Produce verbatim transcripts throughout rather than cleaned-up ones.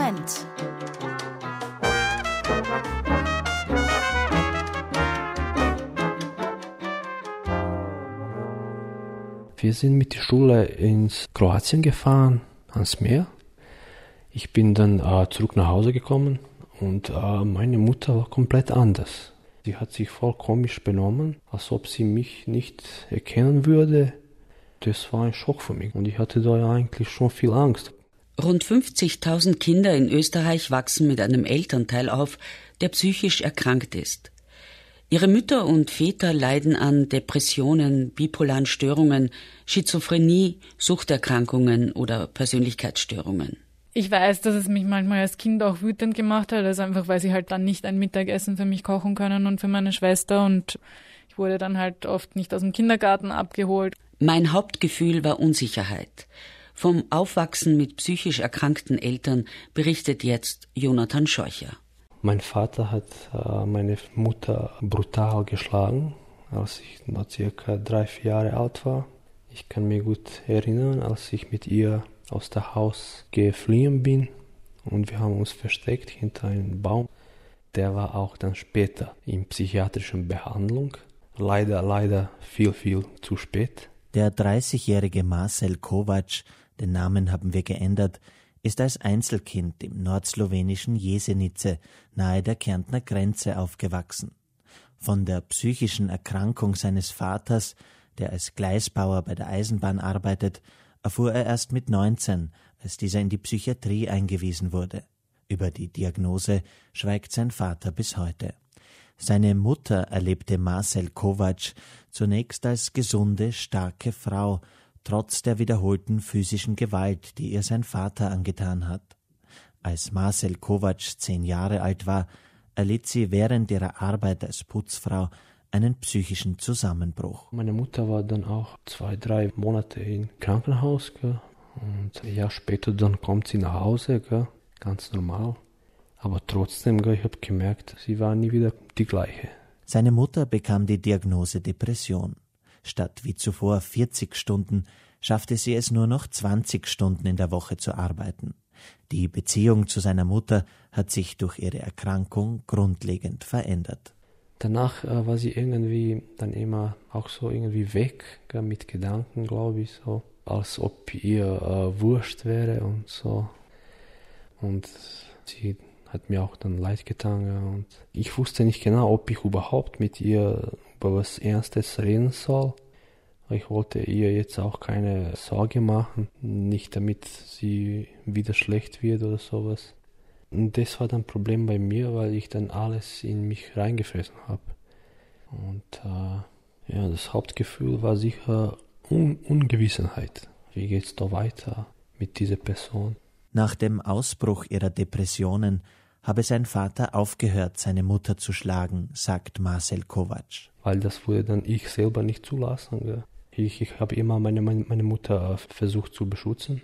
Moment. Wir sind mit der Schule ins Kroatien gefahren, ans Meer. Ich bin dann äh, zurück nach Hause gekommen und äh, meine Mutter war komplett anders. Sie hat sich voll komisch benommen, als ob sie mich nicht erkennen würde. Das war ein Schock für mich und ich hatte da eigentlich schon viel Angst. Rund fünfzigtausend Kinder in Österreich wachsen mit einem Elternteil auf, der psychisch erkrankt ist. Ihre Mütter und Väter leiden an Depressionen, bipolaren Störungen, Schizophrenie, Suchterkrankungen oder Persönlichkeitsstörungen. Ich weiß, dass es mich manchmal als Kind auch wütend gemacht hat, also einfach, weil sie halt dann nicht ein Mittagessen für mich kochen können und für meine Schwester und ich wurde dann halt oft nicht aus dem Kindergarten abgeholt. Mein Hauptgefühl war Unsicherheit. Vom Aufwachsen mit psychisch erkrankten Eltern berichtet jetzt Jonathan Scheucher. Mein Vater hat äh, meine Mutter brutal geschlagen, als ich noch circa drei, vier Jahre alt war. Ich kann mich gut erinnern, als ich mit ihr aus dem Haus geflohen bin und wir haben uns versteckt hinter einem Baum. Der war auch dann später in psychiatrischer Behandlung. Leider, leider viel, viel zu spät. Der dreißigjährige Marcel Kovac, den Namen haben wir geändert, ist als Einzelkind im nordslowenischen Jesenice nahe der Kärntner Grenze aufgewachsen. Von der psychischen Erkrankung seines Vaters, der als Gleisbauer bei der Eisenbahn arbeitet, erfuhr er erst mit neunzehn, als dieser in die Psychiatrie eingewiesen wurde. Über die Diagnose schweigt sein Vater bis heute. Seine Mutter erlebte Marcel Kovac zunächst als gesunde, starke Frau, trotz der wiederholten physischen Gewalt, die ihr sein Vater angetan hat. Als Marcel Kovac zehn Jahre alt war, erlitt sie während ihrer Arbeit als Putzfrau einen psychischen Zusammenbruch. Meine Mutter war dann auch zwei, drei Monate im Krankenhaus, gell? Und ein Jahr später dann kommt sie nach Hause, gell? Ganz normal. Aber trotzdem, gell, ich habe gemerkt, sie war nie wieder die gleiche. Seine Mutter bekam die Diagnose Depression. Statt wie zuvor vierzig Stunden schaffte sie es nur noch zwanzig Stunden in der Woche zu arbeiten. Die Beziehung zu seiner Mutter hat sich durch ihre Erkrankung grundlegend verändert. Danach äh, war sie irgendwie dann immer auch so irgendwie weg, gell, mit Gedanken, glaube ich, so, als ob ihr äh, wurscht wäre und so. Und sie hat mir auch dann leid getan. Gell, und ich wusste nicht genau, ob ich überhaupt mit ihr über was Ernstes reden soll. Ich wollte ihr jetzt auch keine Sorge machen, nicht damit sie wieder schlecht wird oder sowas. Und das war dann ein Problem bei mir, weil ich dann alles in mich reingefressen habe. Und äh, ja, das Hauptgefühl war sicher Un- Ungewissenheit. Wie geht's da weiter mit dieser Person? Nach dem Ausbruch ihrer Depressionen habe sein Vater aufgehört, seine Mutter zu schlagen, sagt Marcel Kovac. Weil das wurde dann ich selber nicht zulassen. Gell? Ich, ich habe immer meine, meine, meine Mutter versucht zu beschützen.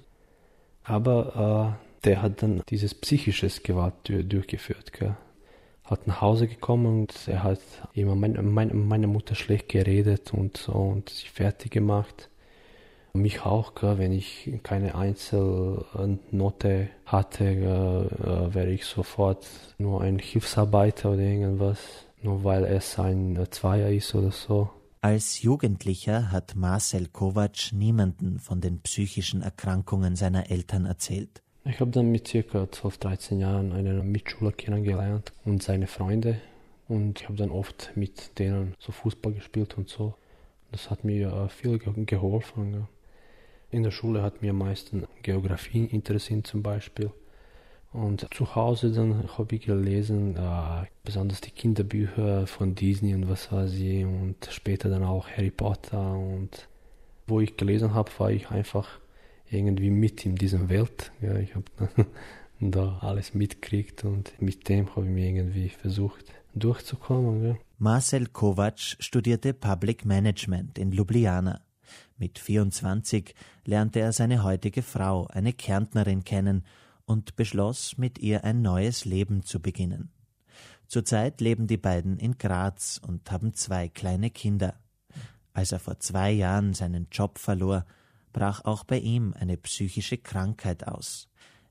Aber äh, der hat dann dieses psychisches Gewalt durchgeführt. Gell? Hat nach Hause gekommen und er hat immer meine, meine, meine Mutter schlecht geredet und so und sie fertig gemacht. Mich auch, gell? Wenn ich keine Einzelnote hatte, äh, wäre ich sofort nur ein Hilfsarbeiter oder irgendwas, nur weil es ein Zweier ist oder so. Als Jugendlicher hat Marcel Kovac niemanden von den psychischen Erkrankungen seiner Eltern erzählt. Ich habe dann mit circa zwölf, dreizehn Jahren einen Mitschüler kennengelernt und seine Freunde. Und ich habe dann oft mit denen so Fußball gespielt und so. Das hat mir viel geholfen. Ja. In der Schule hat mir am meisten Geografie interessiert zum Beispiel. Und zu Hause dann habe ich gelesen, äh, besonders die Kinderbücher von Disney und was weiß ich. Und später dann auch Harry Potter. Und wo ich gelesen habe, war ich einfach irgendwie mit in dieser Welt. Ja, ich habe da alles mitgekriegt und mit dem habe ich mir irgendwie versucht durchzukommen. Ja. Marcel Kovac studierte Public Management in Ljubljana. Mit vierundzwanzig lernte er seine heutige Frau, eine Kärntnerin, kennen und beschloss, mit ihr ein neues Leben zu beginnen. Zurzeit leben die beiden in Graz und haben zwei kleine Kinder. Als er vor zwei Jahren seinen Job verlor, brach auch bei ihm eine psychische Krankheit aus.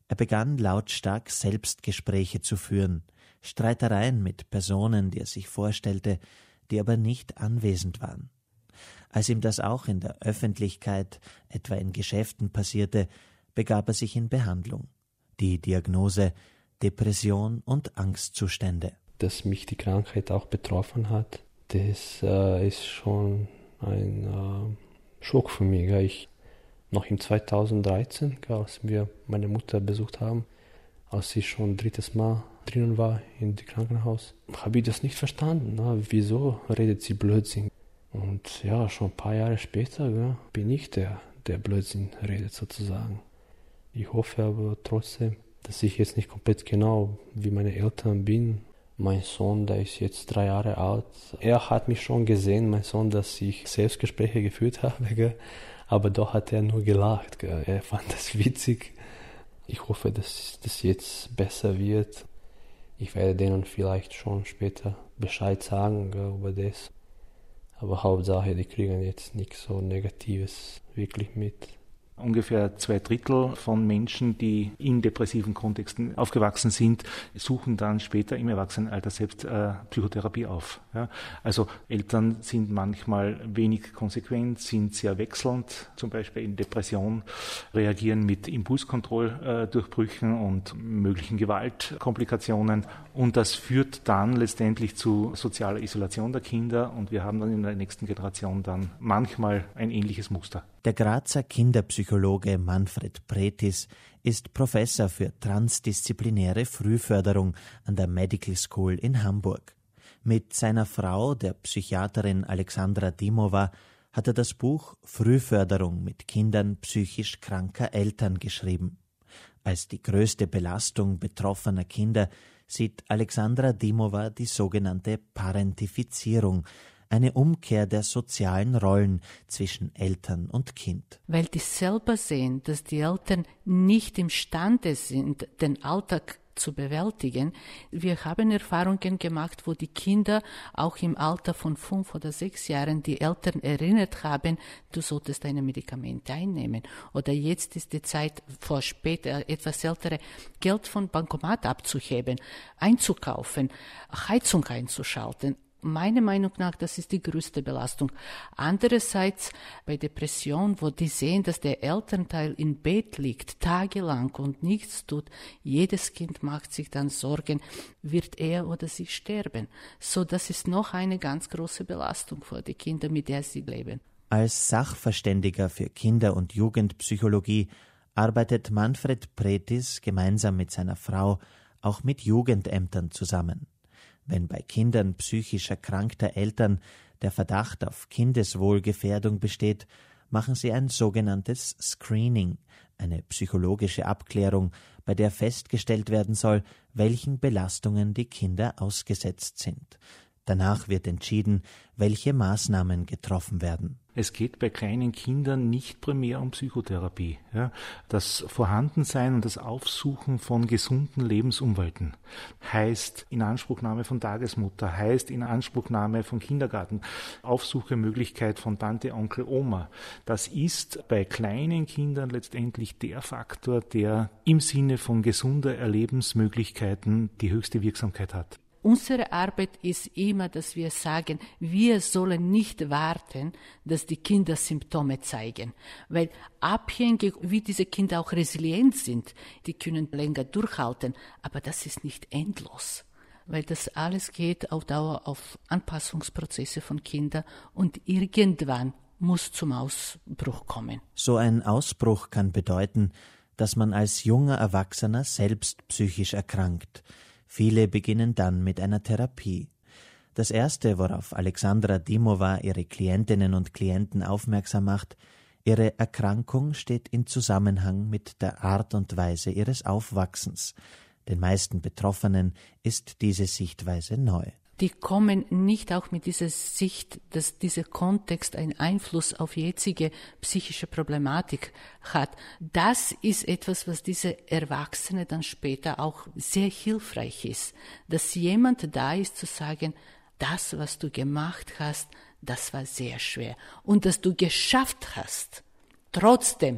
Er begann lautstark Selbstgespräche zu führen, Streitereien mit Personen, die er sich vorstellte, die aber nicht anwesend waren. Als ihm das auch in der Öffentlichkeit, etwa in Geschäften passierte, begab er sich in Behandlung. Die Diagnose Depression und Angstzustände. Dass mich die Krankheit auch betroffen hat, das äh, ist schon ein äh, Schock für mich. Ja. Ich noch im zweitausenddreizehn, als wir meine Mutter besucht haben, als sie schon drittes Mal drinnen war in dem Krankenhaus, habe ich das nicht verstanden. Na, wieso redet sie Blödsinn? Und ja, schon ein paar Jahre später ja, bin ich der, der Blödsinn redet sozusagen. Ich hoffe aber trotzdem, dass ich jetzt nicht komplett genau wie meine Eltern bin. Mein Sohn, der ist jetzt drei Jahre alt. Er hat mich schon gesehen, mein Sohn, dass ich Selbstgespräche geführt habe. Gell? Aber doch hat er nur gelacht. Gell? Er fand das witzig. Ich hoffe, dass das jetzt besser wird. Ich werde denen vielleicht schon später Bescheid sagen gell, über das. Aber Hauptsache, die kriegen jetzt nichts so Negatives wirklich mit. Ungefähr zwei Drittel von Menschen, die in depressiven Kontexten aufgewachsen sind, suchen dann später im Erwachsenenalter selbst äh, Psychotherapie auf. Ja? Also Eltern sind manchmal wenig konsequent, sind sehr wechselnd, zum Beispiel in Depression, reagieren mit Impulskontrolldurchbrüchen und möglichen Gewaltkomplikationen. Und das führt dann letztendlich zu sozialer Isolation der Kinder und wir haben dann in der nächsten Generation dann manchmal ein ähnliches Muster. Der Grazer Kinderpsychologe Manfred Pretis ist Professor für transdisziplinäre Frühförderung an der Medical School in Hamburg. Mit seiner Frau, der Psychiaterin Alexandra Dimova, hat er das Buch Frühförderung mit Kindern psychisch kranker Eltern geschrieben. Als die größte Belastung betroffener Kinder sieht Alexandra Dimova die sogenannte Parentifizierung, eine Umkehr der sozialen Rollen zwischen Eltern und Kind. Weil die selber sehen, dass die Eltern nicht imstande sind, den Alltag zu bewältigen. Wir haben Erfahrungen gemacht, wo die Kinder auch im Alter von fünf oder sechs Jahren die Eltern erinnert haben, du solltest deine Medikamente einnehmen. Oder jetzt ist die Zeit, vor später etwas ältere, Geld von Bankomat abzuheben, einzukaufen, Heizung einzuschalten. Meiner Meinung nach, das ist die größte Belastung. Andererseits bei Depression, wo die sehen, dass der Elternteil im Bett liegt, tagelang und nichts tut, jedes Kind macht sich dann Sorgen, wird er oder sie sterben. So, das ist noch eine ganz große Belastung für die Kinder, mit der sie leben. Als Sachverständiger für Kinder- und Jugendpsychologie arbeitet Manfred Pretis gemeinsam mit seiner Frau auch mit Jugendämtern zusammen. Wenn bei Kindern psychisch erkrankter Eltern der Verdacht auf Kindeswohlgefährdung besteht, machen sie ein sogenanntes Screening, eine psychologische Abklärung, bei der festgestellt werden soll, welchen Belastungen die Kinder ausgesetzt sind. Danach wird entschieden, welche Maßnahmen getroffen werden. Es geht bei kleinen Kindern nicht primär um Psychotherapie. Ja. Das Vorhandensein und das Aufsuchen von gesunden Lebensumwelten heißt Inanspruchnahme von Tagesmutter, heißt Inanspruchnahme von Kindergarten, Aufsuchemöglichkeit von Tante, Onkel, Oma. Das ist bei kleinen Kindern letztendlich der Faktor, der im Sinne von gesunder Erlebensmöglichkeiten die höchste Wirksamkeit hat. Unsere Arbeit ist immer, dass wir sagen, wir sollen nicht warten, dass die Kinder Symptome zeigen. Weil abhängig, wie diese Kinder auch resilient sind, die können länger durchhalten, aber das ist nicht endlos. Weil das alles geht auf Dauer auf Anpassungsprozesse von Kindern und irgendwann muss zum Ausbruch kommen. So ein Ausbruch kann bedeuten, dass man als junger Erwachsener selbst psychisch erkrankt. Viele beginnen dann mit einer Therapie. Das Erste, worauf Alexandra Dimova ihre Klientinnen und Klienten aufmerksam macht, ihre Erkrankung steht in Zusammenhang mit der Art und Weise ihres Aufwachsens. Den meisten Betroffenen ist diese Sichtweise neu. Die kommen nicht auch mit dieser Sicht, dass dieser Kontext einen Einfluss auf jetzige psychische Problematik hat. Das ist etwas, was diese Erwachsene dann später auch sehr hilfreich ist. Dass jemand da ist zu sagen, das, was du gemacht hast, das war sehr schwer. Und dass du geschafft hast, trotzdem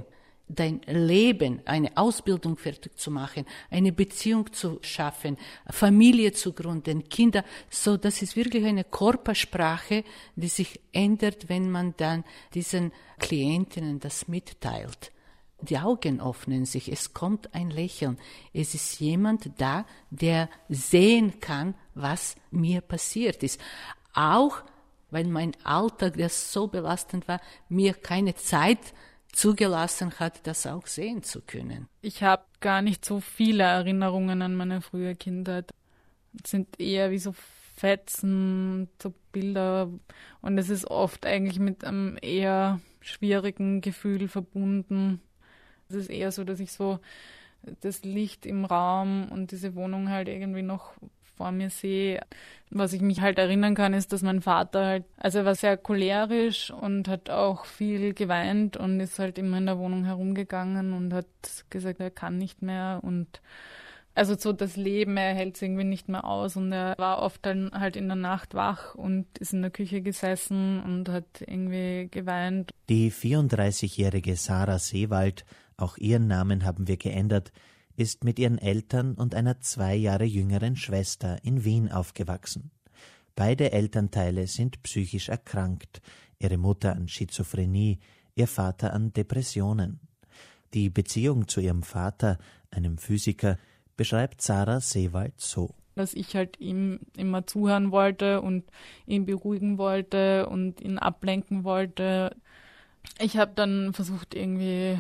dein Leben, eine Ausbildung fertig zu machen, eine Beziehung zu schaffen, Familie zu gründen, Kinder. So, das ist wirklich eine Körpersprache, die sich ändert, wenn man dann diesen Klientinnen das mitteilt. Die Augen öffnen sich, es kommt ein Lächeln. Es ist jemand da, der sehen kann, was mir passiert ist. Auch weil mein Alltag, der so belastend war, mir keine Zeit zugelassen hat, das auch sehen zu können. Ich habe gar nicht so viele Erinnerungen an meine frühe Kindheit. Es sind eher wie so Fetzen, so Bilder. Und es ist oft eigentlich mit einem eher schwierigen Gefühl verbunden. Es ist eher so, dass ich so das Licht im Raum und diese Wohnung halt irgendwie noch vor mir sehe. Was ich mich halt erinnern kann, ist, dass mein Vater halt, also er war sehr cholerisch und hat auch viel geweint und ist halt immer in der Wohnung herumgegangen und hat gesagt, er kann nicht mehr und also so das Leben, er hält es irgendwie nicht mehr aus und er war oft dann halt in der Nacht wach und ist in der Küche gesessen und hat irgendwie geweint. Die vierunddreißigjährige Sarah Seewald, auch ihren Namen haben wir geändert, ist mit ihren Eltern und einer zwei Jahre jüngeren Schwester in Wien aufgewachsen. Beide Elternteile sind psychisch erkrankt, ihre Mutter an Schizophrenie, ihr Vater an Depressionen. Die Beziehung zu ihrem Vater, einem Physiker, beschreibt Sarah Seewald so. Dass ich halt ihm immer zuhören wollte und ihn beruhigen wollte und ihn ablenken wollte. Ich habe dann versucht, irgendwie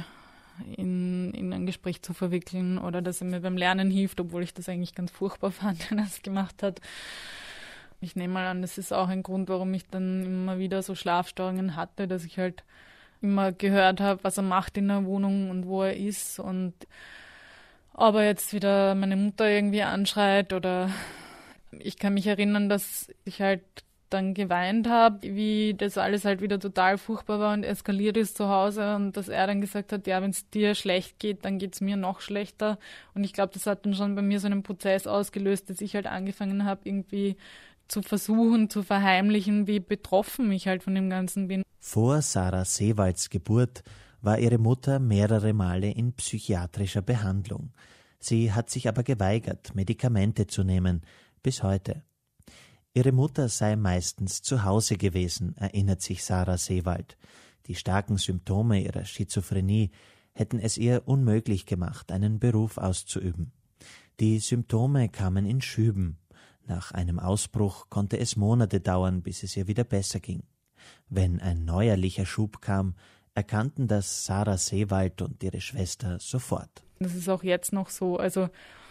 in, in ein Gespräch zu verwickeln oder dass er mir beim Lernen hilft, obwohl ich das eigentlich ganz furchtbar fand, wenn er es gemacht hat. Ich nehme mal an, das ist auch ein Grund, warum ich dann immer wieder so Schlafstörungen hatte, dass ich halt immer gehört habe, was er macht in der Wohnung und wo er ist und ob er jetzt wieder meine Mutter irgendwie anschreit oder ich kann mich erinnern, dass ich halt dann geweint habe, wie das alles halt wieder total furchtbar war und eskaliert ist zu Hause und dass er dann gesagt hat, ja, wenn es dir schlecht geht, dann geht es mir noch schlechter. Und ich glaube, das hat dann schon bei mir so einen Prozess ausgelöst, dass ich halt angefangen habe, irgendwie zu versuchen, zu verheimlichen, wie betroffen ich halt von dem Ganzen bin. Vor Sarah Seewalds Geburt war ihre Mutter mehrere Male in psychiatrischer Behandlung. Sie hat sich aber geweigert, Medikamente zu nehmen, bis heute. Ihre Mutter sei meistens zu Hause gewesen, erinnert sich Sarah Seewald. Die starken Symptome ihrer Schizophrenie hätten es ihr unmöglich gemacht, einen Beruf auszuüben. Die Symptome kamen in Schüben. Nach einem Ausbruch konnte es Monate dauern, bis es ihr wieder besser ging. Wenn ein neuerlicher Schub kam, erkannten das Sarah Seewald und ihre Schwester sofort. Das ist auch jetzt noch so, also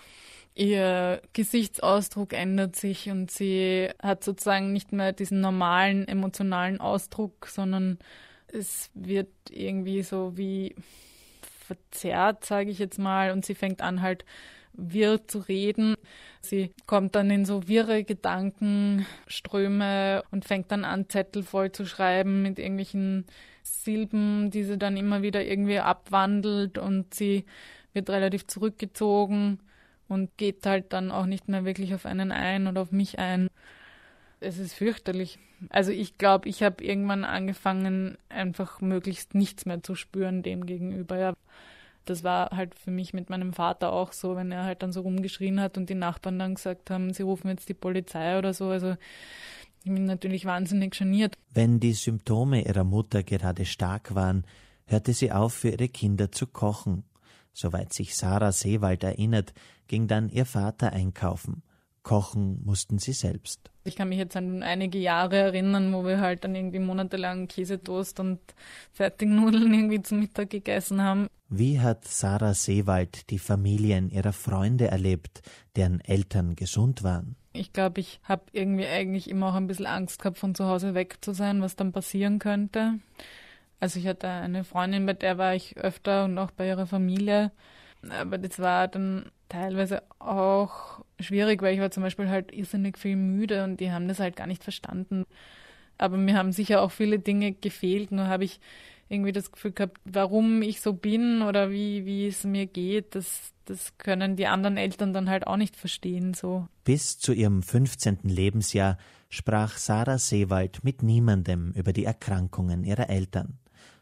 ihr Gesichtsausdruck ändert sich und sie hat sozusagen nicht mehr diesen normalen emotionalen Ausdruck, sondern es wird irgendwie so wie verzerrt, sage ich jetzt mal, und sie fängt an halt wirr zu reden. Sie kommt dann in so wirre Gedankenströme und fängt dann an, Zettel voll zu schreiben mit irgendwelchen Silben, die sie dann immer wieder irgendwie abwandelt und sie wird relativ zurückgezogen und geht halt dann auch nicht mehr wirklich auf einen ein oder auf mich ein. Es ist fürchterlich. Also ich glaube, ich habe irgendwann angefangen, einfach möglichst nichts mehr zu spüren dem gegenüber. Ja. Das war halt für mich mit meinem Vater auch so, wenn er halt dann so rumgeschrien hat und die Nachbarn dann gesagt haben, sie rufen jetzt die Polizei oder so. Also ich bin natürlich wahnsinnig geniert. Wenn die Symptome ihrer Mutter gerade stark waren, hörte sie auf, für ihre Kinder zu kochen. Soweit sich Sarah Seewald erinnert, ging dann ihr Vater einkaufen. Kochen mussten sie selbst. Ich kann mich jetzt an einige Jahre erinnern, wo wir halt dann irgendwie monatelang Käsetoast und Fertignudeln irgendwie zum Mittag gegessen haben. Wie hat Sarah Seewald die Familien ihrer Freunde erlebt, deren Eltern gesund waren? Ich glaube, ich habe irgendwie eigentlich immer auch ein bisschen Angst gehabt, von zu Hause weg zu sein, was dann passieren könnte. Also ich hatte eine Freundin, bei der war ich öfter und auch bei ihrer Familie. Aber das war dann teilweise auch schwierig, weil ich war zum Beispiel halt irrsinnig viel müde und die haben das halt gar nicht verstanden. Aber mir haben sicher auch viele Dinge gefehlt, nur habe ich irgendwie das Gefühl gehabt, warum ich so bin oder wie, wie es mir geht, das, das können die anderen Eltern dann halt auch nicht verstehen. So. Bis zu ihrem fünfzehnten Lebensjahr sprach Sarah Seewald mit niemandem über die Erkrankungen ihrer Eltern.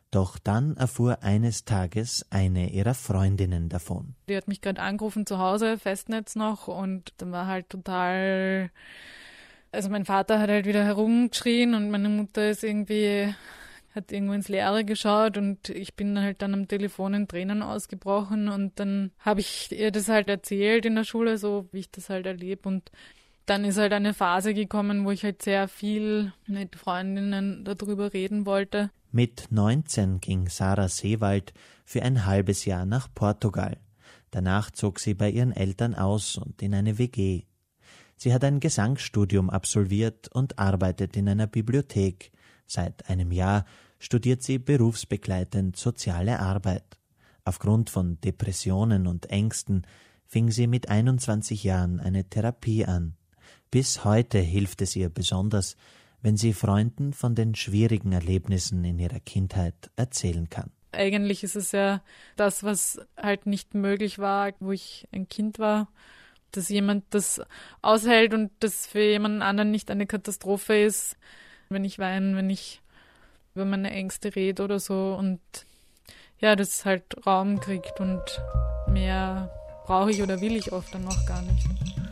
Doch dann erfuhr eines Tages eine ihrer Freundinnen davon. Die hat mich gerade angerufen zu Hause, Festnetz noch, und dann war halt total, also mein Vater hat halt wieder herumgeschrien und meine Mutter ist irgendwie, hat irgendwo ins Leere geschaut und ich bin halt dann am Telefon in Tränen ausgebrochen und dann habe ich ihr das halt erzählt in der Schule, so wie ich das halt erlebe, und dann ist halt eine Phase gekommen, wo ich halt sehr viel mit Freundinnen darüber reden wollte. Mit neunzehn ging Sarah Seewald für ein halbes Jahr nach Portugal. Danach zog sie bei ihren Eltern aus und in eine W G. Sie hat ein Gesangsstudium absolviert und arbeitet in einer Bibliothek. Seit einem Jahr studiert sie berufsbegleitend soziale Arbeit. Aufgrund von Depressionen und Ängsten fing sie mit einundzwanzig Jahren eine Therapie an. Bis heute hilft es ihr besonders, wenn sie Freunden von den schwierigen Erlebnissen in ihrer Kindheit erzählen kann. Eigentlich ist es ja das, was halt nicht möglich war, wo ich ein Kind war, dass jemand das aushält und das für jemanden anderen nicht eine Katastrophe ist, wenn ich weine, wenn ich über meine Ängste rede oder so, und ja, das halt Raum kriegt, und mehr brauche ich oder will ich oft dann noch gar nicht.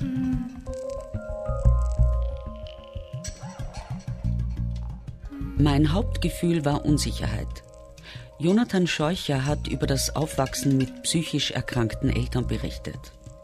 Mein Hauptgefühl war Unsicherheit. Jonathan Scheucher hat über das Aufwachsen mit psychisch erkrankten Eltern berichtet.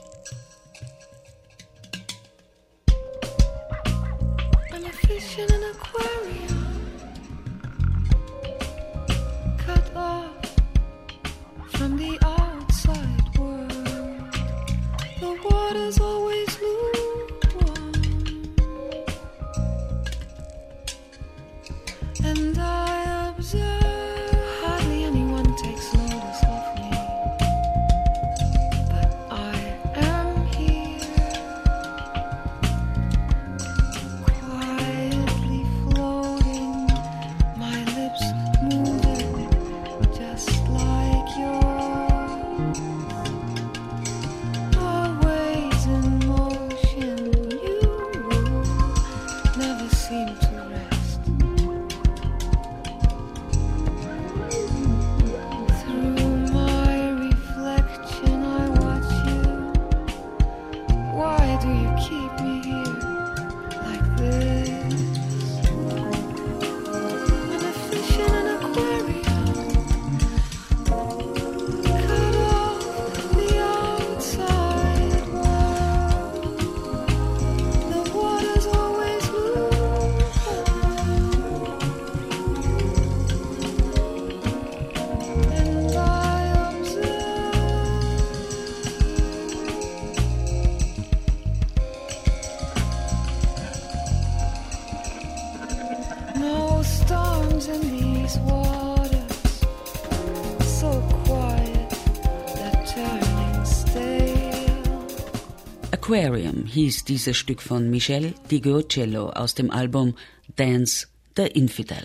Aquarium hieß dieses Stück von Michel Di Giocello aus dem Album Dance the Infidel.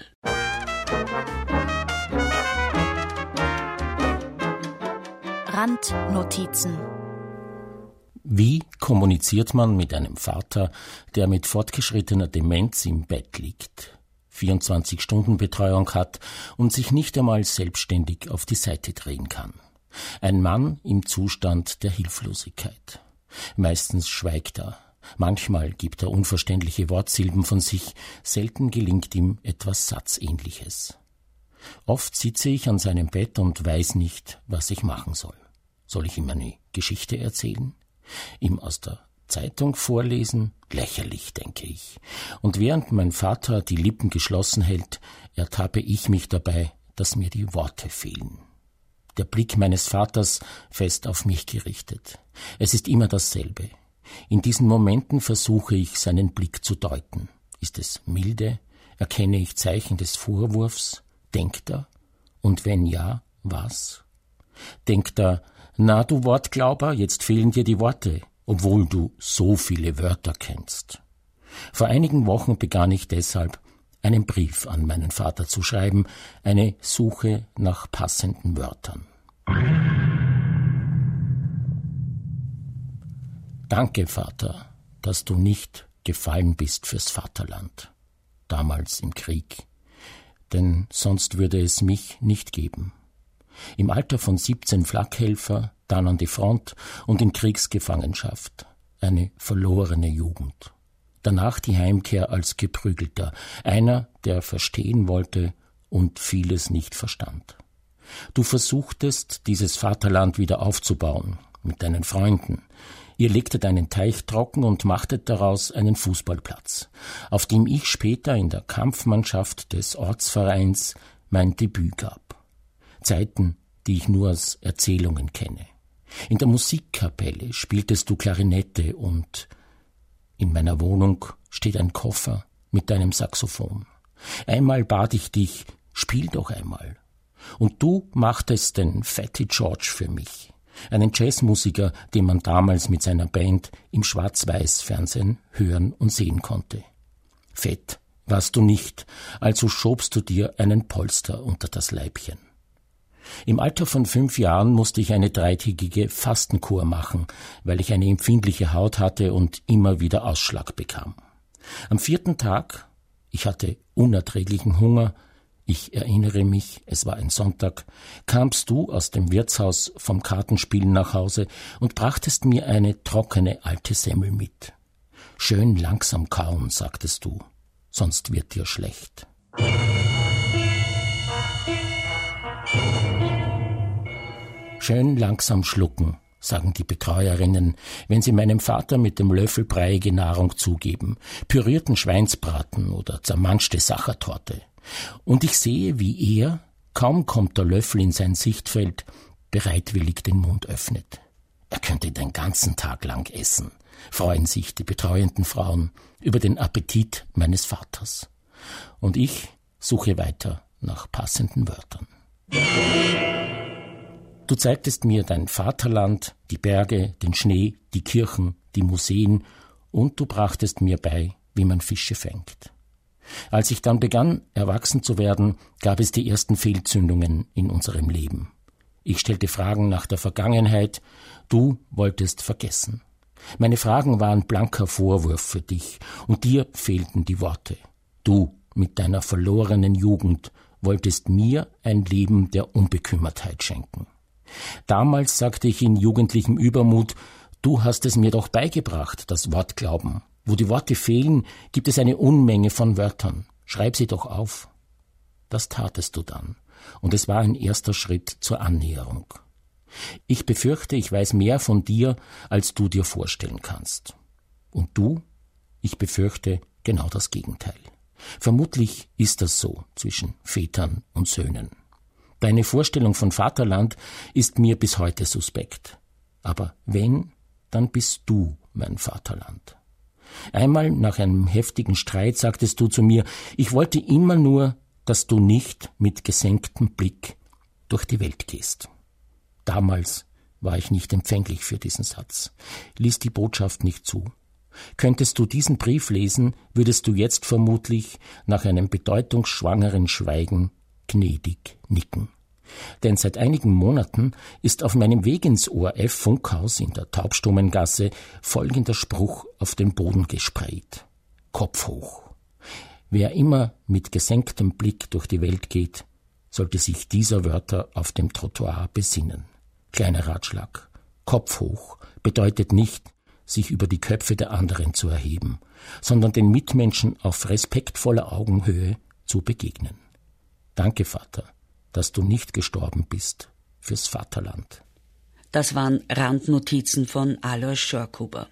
Randnotizen. Wie kommuniziert man mit einem Vater, der mit fortgeschrittener Demenz im Bett liegt, vierundzwanzig-Stunden-Betreuung hat und sich nicht einmal selbstständig auf die Seite drehen kann? Ein Mann im Zustand der Hilflosigkeit. Meistens schweigt er, manchmal gibt er unverständliche Wortsilben von sich, selten gelingt ihm etwas Satzähnliches. Oft sitze ich an seinem Bett und weiß nicht, was ich machen soll. Soll ich ihm eine Geschichte erzählen? Ihm aus der Zeitung vorlesen? Lächerlich, denke ich. Und während mein Vater die Lippen geschlossen hält, ertappe ich mich dabei, dass mir die Worte fehlen. Der Blick meines Vaters fest auf mich gerichtet. Es ist immer dasselbe. In diesen Momenten versuche ich, seinen Blick zu deuten. Ist es milde? Erkenne ich Zeichen des Vorwurfs? Denkt er? Und wenn ja, was? Denkt er, na du Wortglauber, jetzt fehlen dir die Worte, obwohl du so viele Wörter kennst. Vor einigen Wochen begann ich deshalb, einen Brief an meinen Vater zu schreiben, eine Suche nach passenden Wörtern. Danke, Vater, dass du nicht gefallen bist fürs Vaterland, damals im Krieg. denn sonst würde es mich nicht geben. Im Alter von siebzehn Flakhelfer, dann an die Front und in Kriegsgefangenschaft. Eine verlorene Jugend. Danach die Heimkehr als Geprügelter, einer, der verstehen wollte und vieles nicht verstand. Du versuchtest, dieses Vaterland wieder aufzubauen, mit deinen Freunden. Ihr legtet einen Teich trocken und machtet daraus einen Fußballplatz, auf dem ich später in der Kampfmannschaft des Ortsvereins mein Debüt gab. Zeiten, die ich nur aus Erzählungen kenne. In der Musikkapelle spieltest du Klarinette und in meiner Wohnung steht ein Koffer mit deinem Saxophon. Einmal bat ich dich, spiel doch einmal. Und du machtest den Fatty George für mich, einen Jazzmusiker, den man damals mit seiner Band im Schwarz-Weiß-Fernsehen hören und sehen konnte. Fett warst du nicht, also schobst du dir einen Polster unter das Leibchen. Im Alter von fünf Jahren musste ich eine dreitägige Fastenkur machen, weil ich eine empfindliche Haut hatte und immer wieder Ausschlag bekam. Am vierten Tag, ich hatte unerträglichen Hunger, ich erinnere mich, es war ein Sonntag, kamst du aus dem Wirtshaus vom Kartenspielen nach Hause und brachtest mir eine trockene alte Semmel mit. Schön langsam kauen, sagtest du, sonst wird dir schlecht. Schön langsam schlucken, sagen die Betreuerinnen, wenn sie meinem Vater mit dem Löffel breiige Nahrung zugeben, pürierten Schweinsbraten oder zermanschte Sachertorte. Und ich sehe, wie er, kaum kommt der Löffel in sein Sichtfeld, bereitwillig den Mund öffnet. Er könnte den ganzen Tag lang essen, freuen sich die betreuenden Frauen über den Appetit meines Vaters. Und ich suche weiter nach passenden Wörtern. Du zeigtest mir dein Vaterland, die Berge, den Schnee, die Kirchen, die Museen und du brachtest mir bei, wie man Fische fängt. Als ich dann begann, erwachsen zu werden, gab es die ersten Fehlzündungen in unserem Leben. Ich stellte Fragen nach der Vergangenheit, du wolltest vergessen. Meine Fragen waren blanker Vorwurf für dich und dir fehlten die Worte. Du mit deiner verlorenen Jugend wolltest mir ein Leben der Unbekümmertheit schenken. Damals sagte ich in jugendlichem Übermut, du hast es mir doch beigebracht, das Wort Glauben. Wo die Worte fehlen, gibt es eine Unmenge von Wörtern. Schreib sie doch auf. Das tatest du dann, und es war ein erster Schritt zur Annäherung. Ich befürchte, ich weiß mehr von dir, als du dir vorstellen kannst. Und du? Ich befürchte genau das Gegenteil. Vermutlich ist das so zwischen Vätern und Söhnen. Deine Vorstellung von Vaterland ist mir bis heute suspekt. Aber wenn, dann bist du mein Vaterland. Einmal nach einem heftigen Streit sagtest du zu mir, ich wollte immer nur, dass du nicht mit gesenktem Blick durch die Welt gehst. Damals war ich nicht empfänglich für diesen Satz, ließ die Botschaft nicht zu. Könntest du diesen Brief lesen, würdest du jetzt vermutlich nach einem bedeutungsschwangeren Schweigen gnädig nicken. Denn seit einigen Monaten ist auf meinem Weg ins O R F-Funkhaus in der Taubstummengasse folgender Spruch auf den Boden gesprayt. Kopf hoch. Wer immer mit gesenktem Blick durch die Welt geht, sollte sich dieser Wörter auf dem Trottoir besinnen. Kleiner Ratschlag. Kopf hoch bedeutet nicht, sich über die Köpfe der anderen zu erheben, sondern den Mitmenschen auf respektvoller Augenhöhe zu begegnen. Danke, Vater, dass du nicht gestorben bist fürs Vaterland. Das waren Randnotizen von Alois Schörkhuber.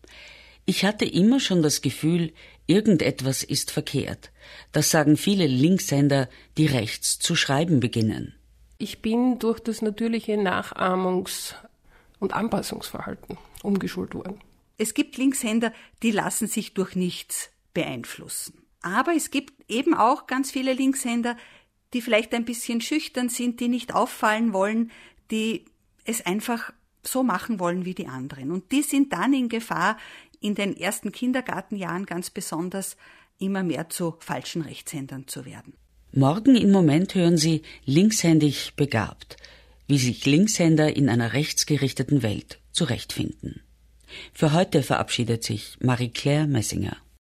Ich hatte immer schon das Gefühl, irgendetwas ist verkehrt. Das sagen viele Linkshänder, die rechts zu schreiben beginnen. Ich bin durch das natürliche Nachahmungs- und Anpassungsverhalten umgeschult worden. Es gibt Linkshänder, die lassen sich durch nichts beeinflussen. Aber es gibt eben auch ganz viele Linkshänder, die vielleicht ein bisschen schüchtern sind, die nicht auffallen wollen, die es einfach so machen wollen wie die anderen. Und die sind dann in Gefahr, in den ersten Kindergartenjahren ganz besonders immer mehr zu falschen Rechtshändern zu werden. Morgen im Moment hören Sie Linkshändig begabt, wie sich Linkshänder in einer rechtsgerichteten Welt zurechtfinden. Für heute verabschiedet sich Marie-Claire Messinger.